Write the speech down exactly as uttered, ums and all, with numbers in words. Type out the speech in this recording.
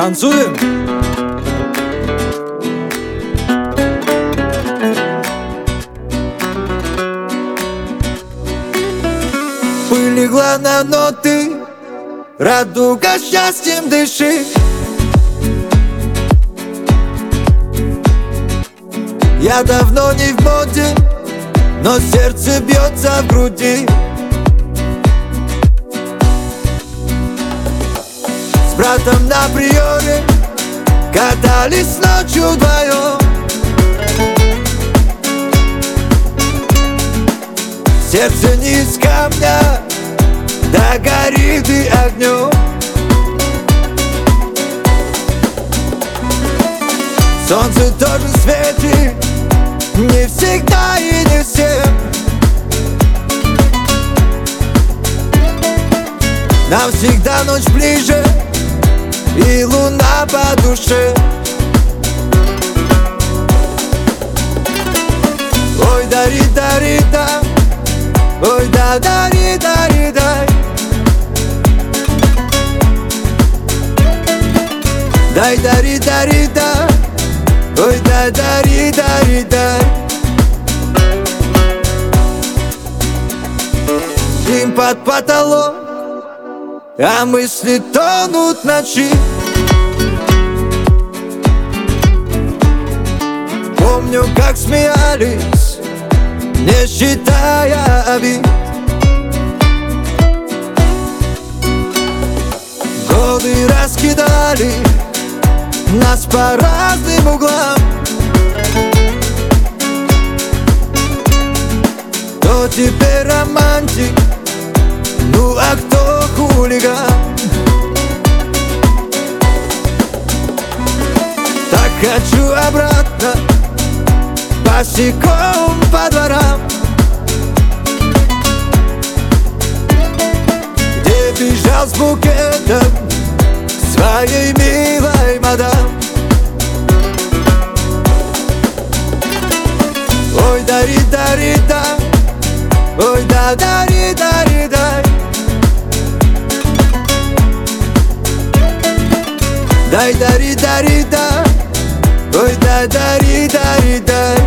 Танцуем! Легла на ноты, радуга счастьем дыши. Я давно не в моде, но сердце бьется в груди. С братом на приоре катались ночью вдвоем. Сердце не из камня, да горит и огнем. Солнце тоже светит, не всегда и не всем. Нам всегда ночь ближе и луна по душе. Ой, дари, дари, да, ой, да, дари, дари, дай. Дай, дари, дари, да, ой, да, дари, дари, дай. Дым под потолок, а мысли тонут в ночи. Помню, как смеялись, не считая обид. Годы раскидали нас по разным углам. Кто теперь романтик, ну а кто хулиган? Так хочу обратно, босиком по дворам, где бежал с букетом к своей милой мадам. Ой, дари, дари, да, ой, да, дари, дари, дай. Дай, дари, дари, да, ой, да, дари, дари, дай.